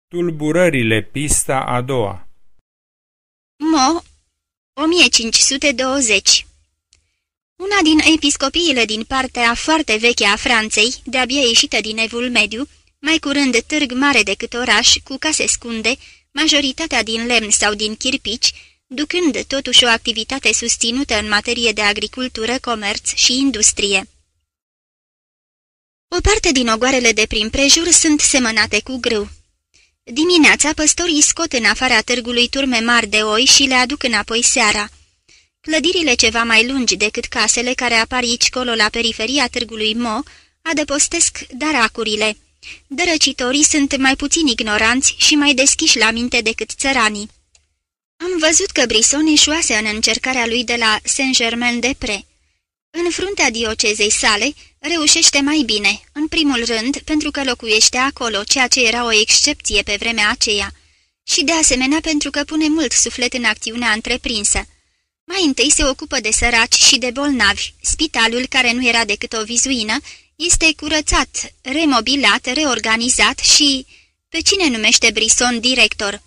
Tulburările, pista a doua. Mo, 1520. Una din episcopiile din partea foarte veche a Franței, de-abia ieșită din Evul Mediu, mai curând târg mare decât oraș, cu case scunde, majoritatea din lemn sau din chirpici, ducând totuși o activitate susținută în materie de agricultură, comerț și industrie. O parte din ogoarele de prin prejur sunt semănate cu grâu. Dimineața, păstorii scot în afara târgului turme mari de oi și le aduc înapoi seara. Clădirile ceva mai lungi decât casele care apar aici-colo la periferia târgului Mo adăpostesc daracurile. Dărăcitorii sunt mai puțin ignoranți și mai deschiși la minte decât țăranii. Am văzut că Brisson eșuase în încercarea lui de la Saint-Germain-des-Prés. În fruntea diocezei sale reușește mai bine, în primul rând pentru că locuiește acolo, ceea ce era o excepție pe vremea aceea, și de asemenea pentru că pune mult suflet în acțiunea întreprinsă. Mai întâi se ocupă de săraci și de bolnavi. Spitalul, care nu era decât o vizuină, este curățat, remobilat, reorganizat și... Pe cine numește Brisson director?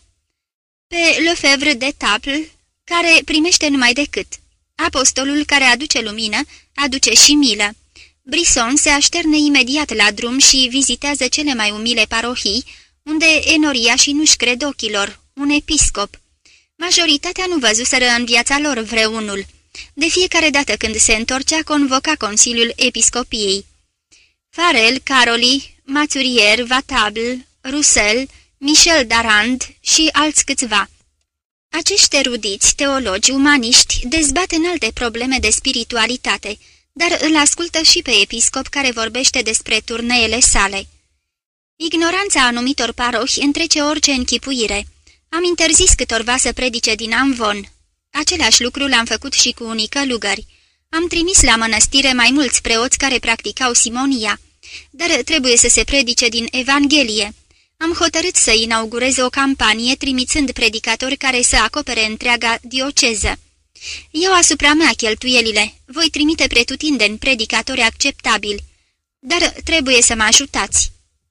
Pe Lefebvre de Table, care primește numai decât. Apostolul care aduce lumină, aduce și milă. Brisson se așterne imediat la drum și vizitează cele mai umile parohii, unde enoriașii nu-și cred ochilor, un episcop. Majoritatea nu văzuseră în viața lor vreunul. De fiecare dată când se întorcea, convoca Consiliul Episcopiei. Farel, Caroli, Maturier, Vatable, Roussel, Michel d'Arand și alți câțiva. Acești erudiți, teologi, umaniști, dezbat în alte probleme de spiritualitate, dar îl ascultă și pe episcop care vorbește despre turneele sale. Ignoranța anumitor parohi întrece orice închipuire. Am interzis câtorva să predice din Amvon. Același lucru l-am făcut și cu unii călugări. Am trimis la mănăstire mai mulți preoți care practicau simonia, dar trebuie să se predice din Evanghelie. Am hotărât să inaugurez o campanie trimițând predicatori care să acopere întreaga dioceză. Eu asupra mea cheltuielile, voi trimite pretutindeni predicatori acceptabili, dar trebuie să mă ajutați.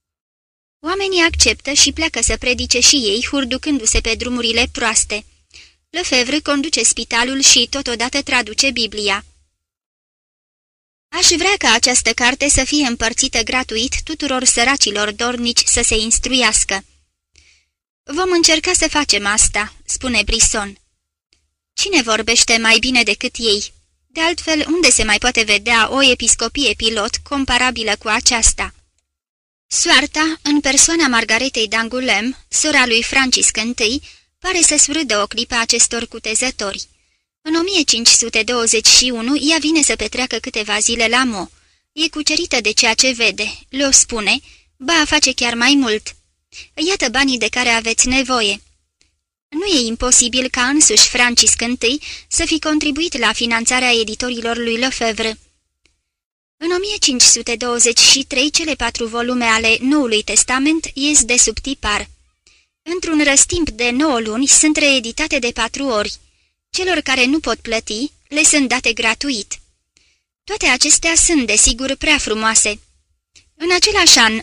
Oamenii acceptă și pleacă să predice și ei, hurducându-se pe drumurile proaste. Lefebvre conduce spitalul și totodată traduce Biblia. Aș vrea ca această carte să fie împărțită gratuit tuturor săracilor dornici să se instruiască. Vom încerca să facem asta, spune Brisson. Cine vorbește mai bine decât ei? De altfel, unde se mai poate vedea o episcopie pilot comparabilă cu aceasta? Soarta, în persoana Margaretei d'Angoulême, sora lui Francis I, pare să surâdă o clipă acestor cutezători. În 1521, ea vine să petreacă câteva zile la Mo. E cucerită de ceea ce vede, le-o spune, ba face chiar mai mult. Iată banii de care aveți nevoie. Nu e imposibil ca însuși Francis I să fi contribuit la finanțarea editorilor lui Lefebvre. În 1523, cele 4 volume ale Noului Testament ies de sub tipar. Într-un răstimp de 9 luni sunt reeditate de 4 ori. Celor care nu pot plăti, le sunt date gratuit. Toate acestea sunt, desigur, prea frumoase. În același an,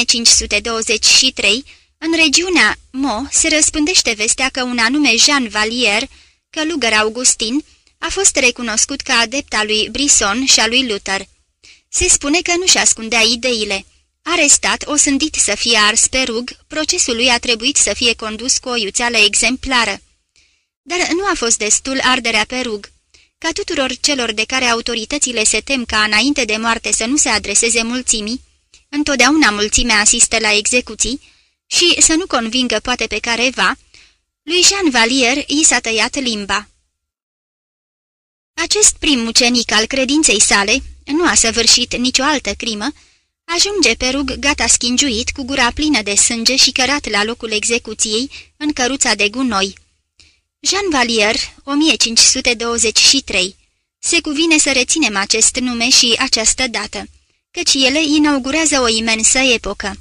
1523, în regiunea Mo se răspândește vestea că un anume Jean Vallier, călugăr augustin, a fost recunoscut ca adept al lui Brisson și al lui Luther. Se spune că nu-și ascundea ideile. Arestat, osândit să fie ars pe rug, procesul lui a trebuit să fie condus cu o iuțeală exemplară. Dar nu a fost destul arderea pe rug. Ca tuturor celor de care autoritățile se tem ca înainte de moarte să nu se adreseze mulțimii, întotdeauna mulțimea asistă la execuții, și să nu convingă poate pe careva, lui Jean Vallier i s-a tăiat limba. Acest prim mucenic al credinței sale nu a săvârșit nicio altă crimă, ajunge pe rug gata schingiuit, cu gura plină de sânge și cărat la locul execuției în căruța de gunoi. Jean Vallier, 1523. Se cuvine să reținem acest nume și această dată, căci ele inaugurează o imensă epocă.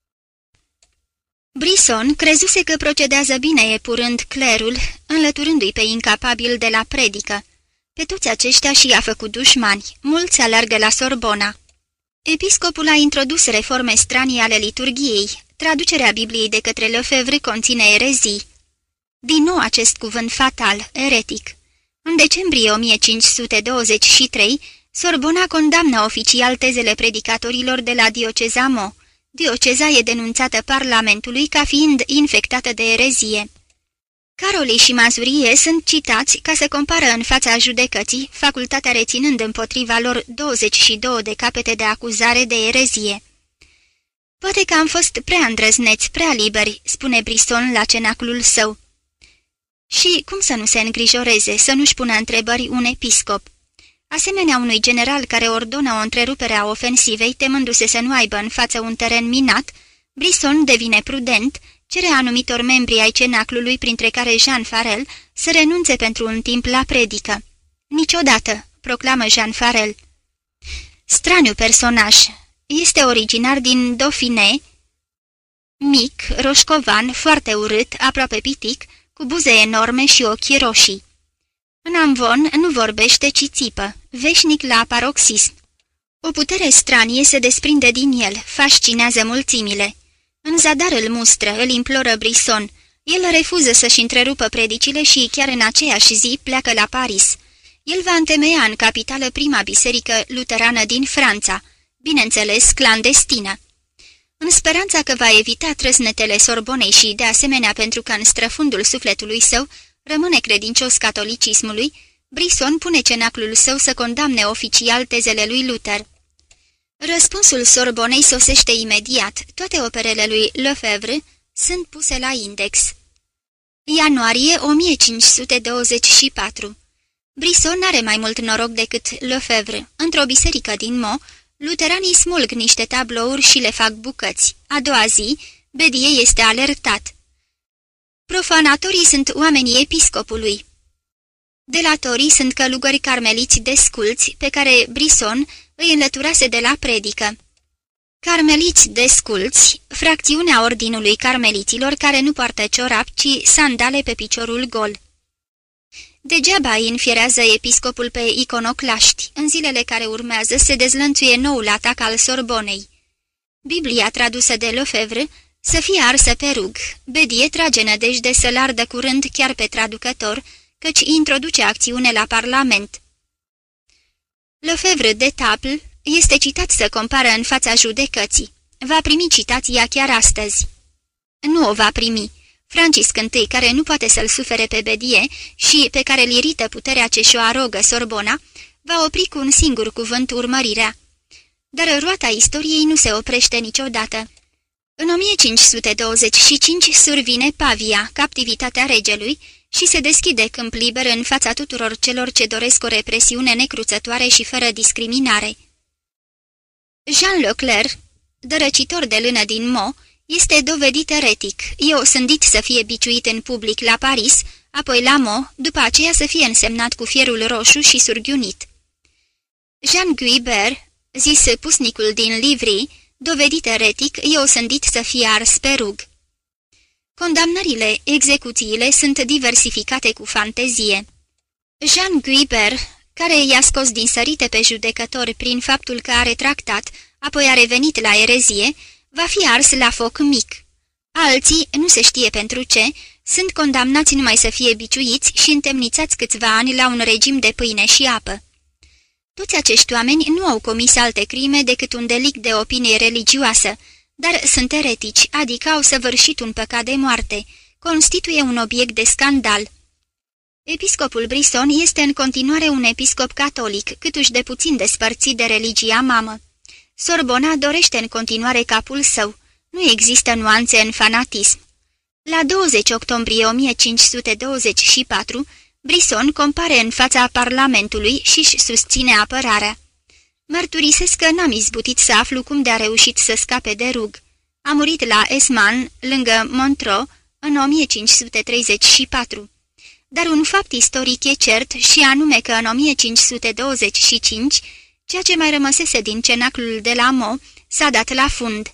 Brisson crezuse că procedează bine epurând clerul, înlăturându-i pe incapabil de la predică. Pe toți aceștia și-a făcut dușmani, mulți alergă la Sorbona. Episcopul a introdus reforme stranii ale liturghiei, traducerea Bibliei de către Lefebvre conține erezii. Din nou acest cuvânt fatal, eretic. În decembrie 1523, Sorbona condamnă oficial tezele predicatorilor de la dioceza Meaux. Dioceza e denunțată Parlamentului ca fiind infectată de erezie. Caroli și Mazurie sunt citați ca să compară în fața judecății, facultatea reținând împotriva lor 22 de capete de acuzare de erezie. Poate că am fost prea îndrăzneți, prea liberi, spune Brisson la cenaclul său. Și cum să nu se îngrijoreze, să nu-și pună întrebări un episcop? Asemenea unui general care ordonă o întrerupere a ofensivei, temându-se să nu aibă în față un teren minat, Brisson devine prudent, cere anumitor membri ai cenaclului, printre care Jean Farel, să renunțe pentru un timp la predică. Niciodată, proclamă Jean Farel. Straniu personaj. Este originar din Dauphiné, mic, roșcovan, foarte urât, aproape pitic, cu buze enorme și ochi roșii. În amvon nu vorbește, ci țipă, veșnic la paroxism. O putere stranie se desprinde din el, fascinează mulțimile. În zadar îl mustră, îl imploră Brisson. El refuză să-și întrerupă predicile și chiar în aceeași zi pleacă la Paris. El va întemeia în capitală prima biserică luterană din Franța, bineînțeles clandestină. În speranța că va evita trăsnetele Sorbonei și, de asemenea, pentru că în străfundul sufletului său rămâne credincios catolicismului, Brisson pune cenaclul său să condamne oficial tezele lui Luther. Răspunsul Sorbonei sosește imediat. Toate operele lui Lefebvre sunt puse la index. Ianuarie 1524. Brisson are mai mult noroc decât Lefebvre. Într-o biserică din Meaux, luteranii smulg niște tablouri și le fac bucăți. A doua zi, Bedie este alertat. Profanatorii sunt oamenii episcopului. Delatorii sunt călugări carmeliți desculți, pe care Brisson îi înlăturase de la predică. Carmeliți desculți, fracțiunea ordinului carmeliților care nu poartă ciorap, ci sandale pe piciorul gol. Degeaba îi înfierează episcopul pe iconoclaști. În zilele care urmează se dezlănțuie noul atac al Sorbonei. Biblia tradusă de Lefebvre să fie arsă pe rug. Bedie trage nădejde să-l ardă curând chiar pe traducător, căci introduce acțiune la Parlament. Lefebvre de Table este citat să compară în fața judecății. Va primi citația chiar astăzi. Nu o va primi. Francisc I, care nu poate să-l sufere pe Bedie și pe care îl irită puterea ce și-o arogă Sorbona, va opri cu un singur cuvânt urmărirea. Dar roata istoriei nu se oprește niciodată. În 1525 survine Pavia, captivitatea regelui, și se deschide câmp liber în fața tuturor celor ce doresc o represiune necruțătoare și fără discriminare. Jean Leclerc, dărăcitor de lână din Meaux, este dovedit eretic. E osândit să fie biciuit în public la Paris, apoi la Meaux, după aceea să fie însemnat cu fierul roșu și surghiunit. Jean Guibert, zis pusnicul din Livry, dovedit eretic, e osândit să fie ars pe rug. Condamnările, execuțiile sunt diversificate cu fantezie. Jean Guibert, care i-a scos din sărite pe judecători prin faptul că a retractat, apoi a revenit la erezie, va fi ars la foc mic. Alții, nu se știe pentru ce, sunt condamnați numai să fie biciuiți și întemnițați câțiva ani la un regim de pâine și apă. Toți acești oameni nu au comis alte crime decât un delict de opinie religioasă, dar sunt eretici, adică au săvârșit un păcat de moarte, constituie un obiect de scandal. Episcopul Brisson este în continuare un episcop catolic, câtuși de puțin despărțit de religia mamă. Sorbona dorește în continuare capul său. Nu există nuanțe în fanatism. La 20 octombrie 1524, Brisson compare în fața Parlamentului și-și susține apărarea. Mărturisesc că n-am izbutit să aflu cum de-a reușit să scape de rug. A murit la Esman, lângă Montreux, în 1534. Dar un fapt istoric e cert și anume că în 1525, ceea ce mai rămăsese din cenaclul de la Meaux s-a dat la fund.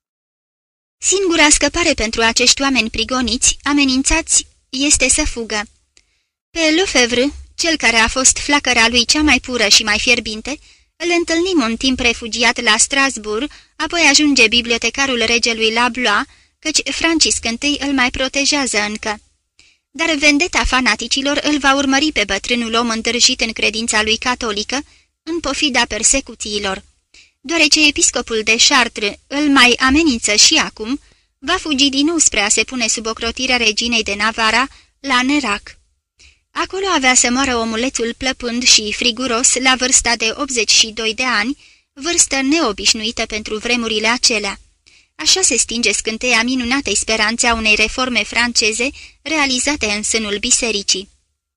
Singura scăpare pentru acești oameni prigoniți, amenințați, este să fugă. Pe Lefebvre, cel care a fost flacăra lui cea mai pură și mai fierbinte, Îl întâlnim un timp refugiat la Strasbourg, apoi ajunge bibliotecarul regelui la Blois, căci Francisc I îl mai protejează încă. Dar vendeta fanaticilor îl va urmări pe bătrânul om îndrăjit în credința lui catolică, în pofida persecuțiilor. Deoarece episcopul de Chartres îl mai amenință și acum, va fugi din nou spre a se pune sub ocrotirea reginei de Navarra, la Nerac. Acolo avea să moară omulețul plăpând și friguros la vârsta de 82 de ani, vârstă neobișnuită pentru vremurile acelea. Așa se stinge scânteia minunatei speranțe a unei reforme franceze realizate în sânul bisericii.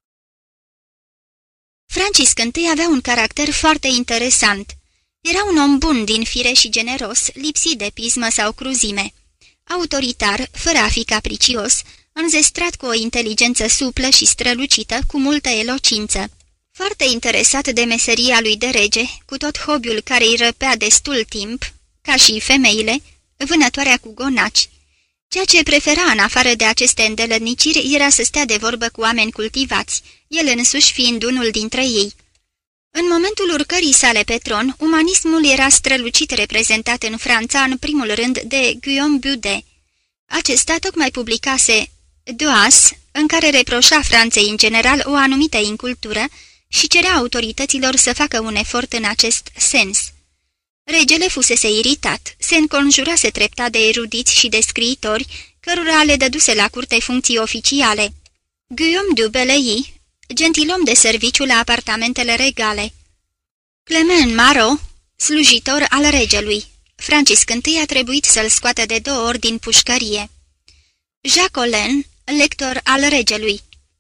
Francisc I avea un caracter foarte interesant. Era un om bun din fire și generos, lipsit de pismă sau cruzime. Autoritar, fără a fi capricios, înzestrat cu o inteligență suplă și strălucită, cu multă elocință. Foarte interesat de meseria lui de rege, cu tot hobby-ul care îi răpea destul timp, ca și femeile, vânătoarea cu gonaci. Ceea ce prefera în afară de aceste îndelăniciri era să stea de vorbă cu oameni cultivați, el însuși fiind unul dintre ei. În momentul urcării sale pe tron, umanismul era strălucit reprezentat în Franța în primul rând de Guillaume Budet. Acesta tocmai publicase Doas, în care reproșa Franței în general o anumită incultură și cerea autorităților să facă un efort în acest sens. Regele fusese iritat, se înconjurase treptat de erudiți și de scriitori, cărora le dăduse la curte funcții oficiale. Guillaume du Bellay, gentilom de serviciu la apartamentele regale. Clement Marot, slujitor al regelui. Francisc I a trebuit să-l scoată de 2 ori din pușcărie. Jacques Collin, lector al regelui.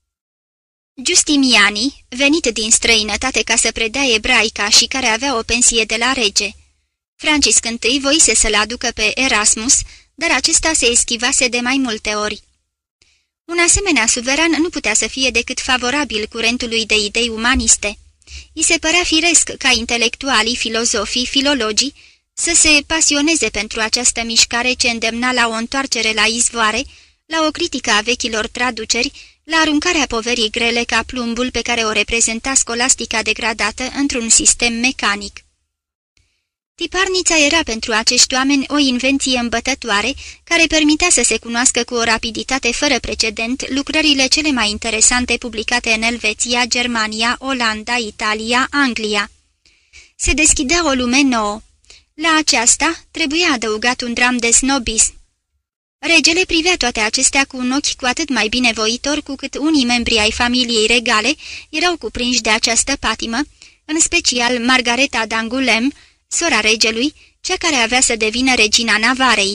Giustiniani, venit din străinătate ca să predea ebraica și care avea o pensie de la rege. Francisc I voise să-l aducă pe Erasmus, dar acesta se eschivase de mai multe ori. Un asemenea suveran nu putea să fie decât favorabil curentului de idei umaniste. I se părea firesc ca intelectualii, filozofii, filologii să se pasioneze pentru această mișcare ce îndemna la o întoarcere la izvoare, la o critică a vechilor traduceri, la aruncarea poverii grele ca plumbul pe care o reprezenta scolastica degradată într-un sistem mecanic. Tiparnița era pentru acești oameni o invenție îmbătătoare, care permitea să se cunoască cu o rapiditate fără precedent lucrările cele mai interesante publicate în Elveția, Germania, Olanda, Italia, Anglia. Se deschidea o lume nouă. La aceasta trebuia adăugat un dram de snobism. Regele privea toate acestea cu un ochi cu atât mai binevoitor cu cât unii membri ai familiei regale erau cuprinși de această patimă, în special Margareta d'Angoulême, sora regelui, cea care avea să devină regina Navarei.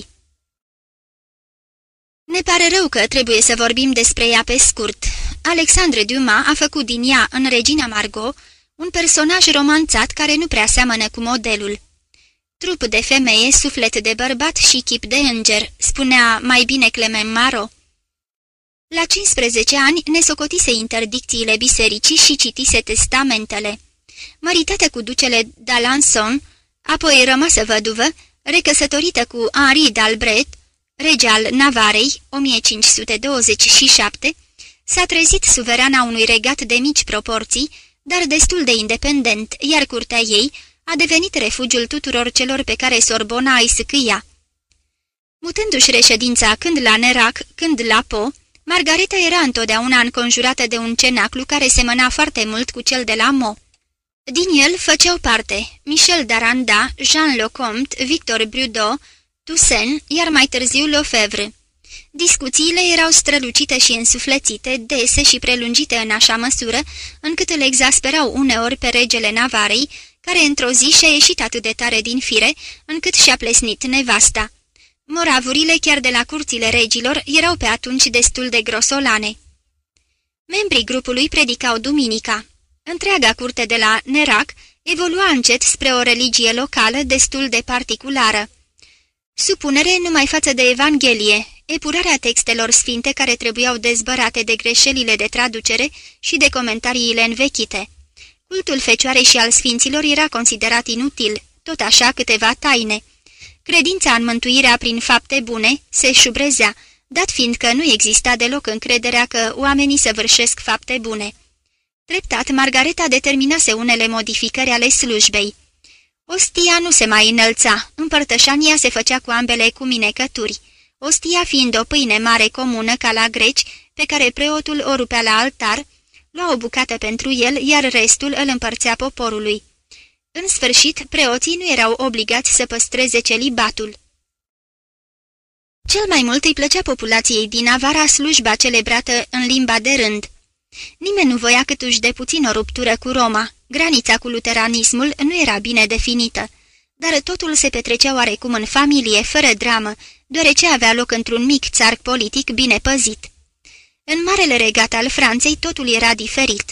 Ne pare rău că trebuie să vorbim despre ea pe scurt. Alexandre Dumas a făcut din ea, în Regina Margot, un personaj romanțat care nu prea seamănă cu modelul. Trup de femeie, suflet de bărbat și chip de înger, spunea mai bine Clement Marot. La 15 ani ne socotise interdicțiile bisericii și citise testamentele. Măritată cu ducele d'Alençon, apoi rămasă văduvă, recăsătorită cu Henri d'Albret, rege al Navarei, 1527, s-a trezit suverana unui regat de mici proporții, dar destul de independent, iar curtea ei a devenit refugiul tuturor celor pe care Sorbona îi scâia. Mutându-și reședința când la Nerac, când la Po, Margareta era întotdeauna înconjurată de un cenaclu care semăna foarte mult cu cel de la Meaux. Din el făceau parte Michel d'Aranda, Jean Lecomte, Victor Brudeau, Toussaint, iar mai târziu Lefebvre. Discuțiile erau strălucite și însuflețite, dese și prelungite în așa măsură, încât îl exasperau uneori pe regele Navarei, care într-o zi și-a ieșit atât de tare din fire, încât și-a plesnit nevasta. Moravurile chiar de la curțile regilor erau pe atunci destul de grosolane. Membrii grupului predicau duminica. Întreaga curte de la Nerac evolua încet spre o religie locală destul de particulară. Supunere numai față de Evanghelie, epurarea textelor sfinte care trebuiau dezbărate de greșelile de traducere și de comentariile învechite. Cultul Fecioarei și al sfinților era considerat inutil, tot așa câteva taine. Credința în mântuirea prin fapte bune se șubrezea, dat fiind că nu exista deloc încrederea că oamenii săvârșesc fapte bune. Treptat, Margareta determinase unele modificări ale slujbei. Ostia nu se mai înălța, împărtășania se făcea cu ambele cuminecături, ostia fiind o pâine mare comună ca la greci, pe care preotul o rupea la altar, lua o bucată pentru el, iar restul îl împărțea poporului. În sfârșit, preoții nu erau obligați să păstreze celibatul. Cel mai mult îi plăcea populației din Avara slujba celebrată în limba de rând. Nimeni nu voia câtuși de puțin o ruptură cu Roma, granița cu luteranismul nu era bine definită, dar totul se petrecea oarecum în familie, fără dramă, deoarece avea loc într-un mic țarc politic bine păzit. În marele regat al Franței totul era diferit.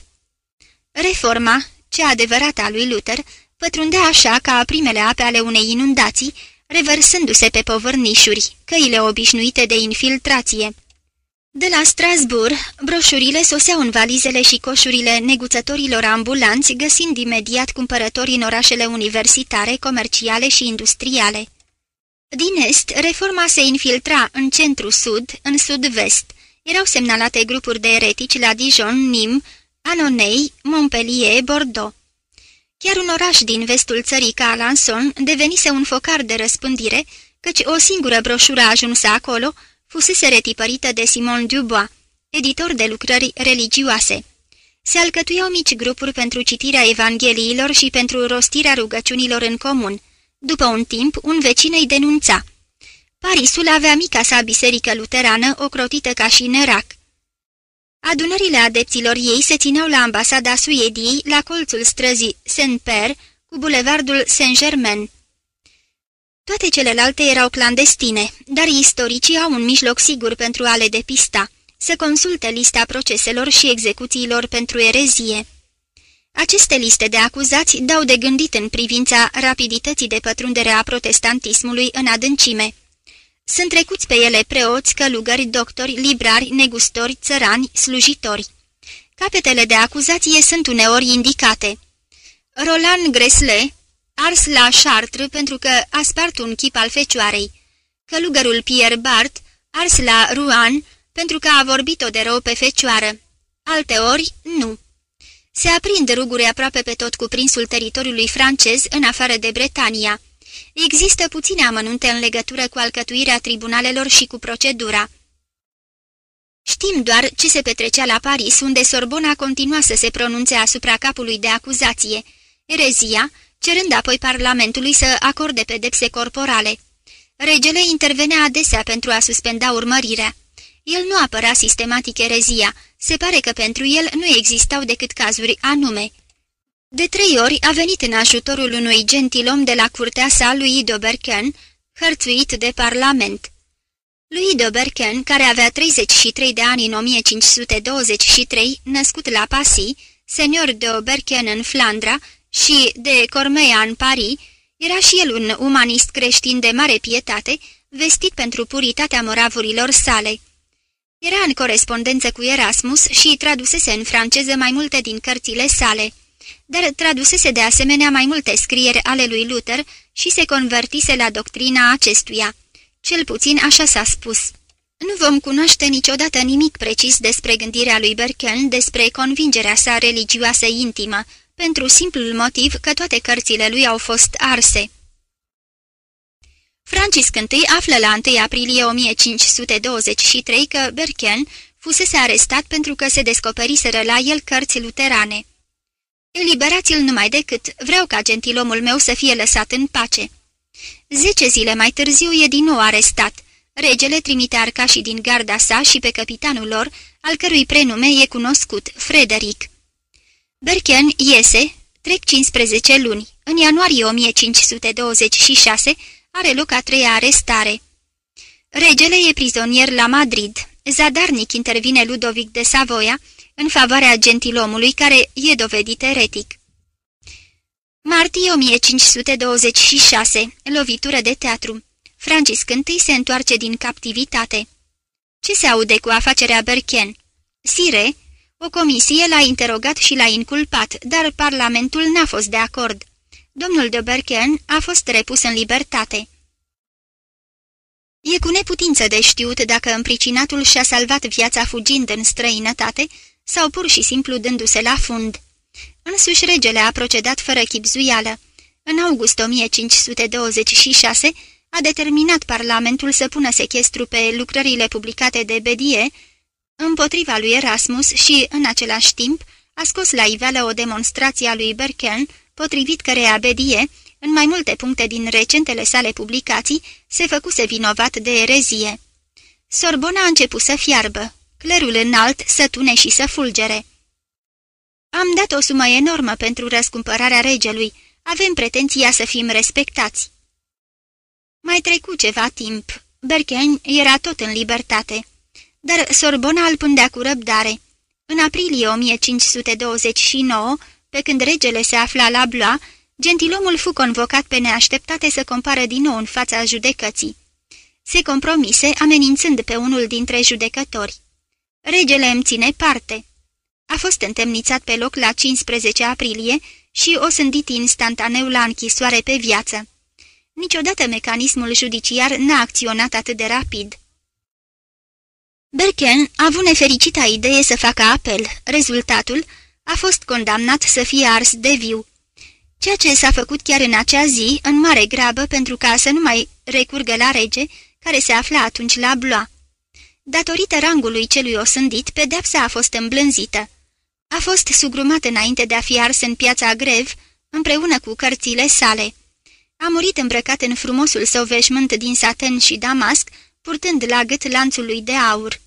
Reforma, cea adevărată a lui Luther, pătrundea așa ca primele ape ale unei inundații, revărsându-se pe povărnișuri, căile obișnuite de infiltrație. De la Strasbourg, broșurile soseau în valizele și coșurile neguțătorilor ambulanți, găsind imediat cumpărători în orașele universitare, comerciale și industriale. Din est, reforma se infiltra în centru-sud, în sud-vest. Erau semnalate grupuri de eretici la Dijon, Nîmes, Annonay, Montpellier, Bordeaux. Chiar un oraș din vestul țării ca Alençon devenise un focar de răspândire, căci o singură broșură ajunsă acolo fusese retipărită de Simon Dubois, editor de lucrări religioase. Se alcătuiau mici grupuri pentru citirea evangheliilor și pentru rostirea rugăciunilor în comun. După un timp, un vecin îi denunța. Parisul avea mica sa biserică luterană, ocrotită ca și în Irak. Adunările adepților ei se țineau la ambasada Suediei, la colțul străzii Saint-Père, cu bulevardul Saint-Germain. Toate celelalte erau clandestine, dar istoricii au un mijloc sigur pentru a le depista, să consulte lista proceselor și execuțiilor pentru erezie. Aceste liste de acuzați dau de gândit în privința rapidității de pătrundere a protestantismului în adâncime. Sunt trecuți pe ele preoți, călugări, doctori, librari, negustori, țărani, slujitori. Capetele de acuzație sunt uneori indicate. Roland Greslet, ars la Chartres pentru că a spart un chip al fecioarei. Călugărul Pierre Bart, ars la Rouen pentru că a vorbit-o de rău pe fecioară. Alteori, nu. Se aprind ruguri aproape pe tot cuprinsul teritoriului francez, în afară de Bretania. Există puține amănunte în legătură cu alcătuirea tribunalelor și cu procedura. Știm doar ce se petrecea la Paris, unde Sorbona continua să se pronunțe asupra capului de acuzație, erezia, cerând apoi Parlamentului să acorde pedepse corporale. Regele intervenea adesea pentru a suspenda urmărirea. El nu apăra sistematic erezia, se pare că pentru el nu existau decât cazuri anume. De 3 ori a venit în ajutorul unui gentilom de la curtea sa, lui d'Auberken, hărțuit de Parlament. Lui d'Auberken, care avea 33 de ani în 1523, născut la Passy, senior de Auberken în Flandra și de Cormeia în Paris, era și el un umanist creștin de mare pietate, vestit pentru puritatea moravurilor sale. Era în corespondență cu Erasmus și tradusese în franceză mai multe din cărțile sale, dar tradusese de asemenea mai multe scrieri ale lui Luther și se convertise la doctrina acestuia. Cel puțin așa s-a spus. Nu vom cunoaște niciodată nimic precis despre gândirea lui Berken, despre convingerea sa religioasă intimă, pentru simplul motiv că toate cărțile lui au fost arse. Francisc I află la 1 aprilie 1523 că Berken fusese arestat pentru că se descoperiseră la el cărți luterane. Eliberați-l numai decât, vreau ca gentilomul meu să fie lăsat în pace. 10 zile mai târziu e din nou arestat. Regele trimite arcașii din garda sa și pe capitanul lor, al cărui prenume e cunoscut, Frederic. Berken iese, trec 15 luni. În ianuarie 1526 are loc a 3-a arestare. Regele e prizonier la Madrid. Zadarnic intervine Ludovic de Savoia în favoarea gentilomului care e dovedit eretic. Martie 1526, lovitură de teatru. Francisc I se întoarce din captivitate. Ce se aude cu afacerea Berken? Sire, o comisie l-a interogat și l-a inculpat, dar Parlamentul n-a fost de acord. Domnul de Berken a fost repus în libertate. E cu neputință de știut dacă împricinatul și-a salvat viața fugind în străinătate sau pur și simplu dându-se la fund. Însuși regele a procedat fără chibzuială. În august 1526 a determinat Parlamentul să pună sechestru pe lucrările publicate de Bedie împotriva lui Erasmus și, în același timp, a scos la iveală o demonstrație a lui Berken, potrivit căreia Bedie, în mai multe puncte din recentele sale publicații, se făcuse vinovat de erezie. Sorbona a început să fiarbă, clerul înalt să tune și să fulgere. Am dat o sumă enormă pentru răscumpărarea regelui, avem pretenția să fim respectați. Mai trecu ceva timp. Berken era tot în libertate, dar Sorbona îl pândea cu răbdare. În aprilie 1529, pe când regele se afla la Blois, gentilomul fu convocat pe neașteptate să compară din nou în fața judecății. Se compromise, amenințând pe unul dintre judecători. Regele îmi ține parte. A fost întemnițat pe loc la 15 aprilie și osândit instantaneu la închisoare pe viață. Niciodată mecanismul judiciar n-a acționat atât de rapid. Berken a avut nefericita idee să facă apel. Rezultatul a fost condamnat să fie ars de viu. Ceea ce s-a făcut chiar în acea zi, în mare grabă, pentru ca să nu mai recurgă la rege, care se afla atunci la Blois. Datorită rangului celui osândit, pedeapsa a fost îmblânzită. A fost sugrumat înainte de a fi ars în piața Greve, împreună cu cărțile sale. A murit îmbrăcat în frumosul său veșmânt din saten și damasc, purtând la gât lanțul lui de aur.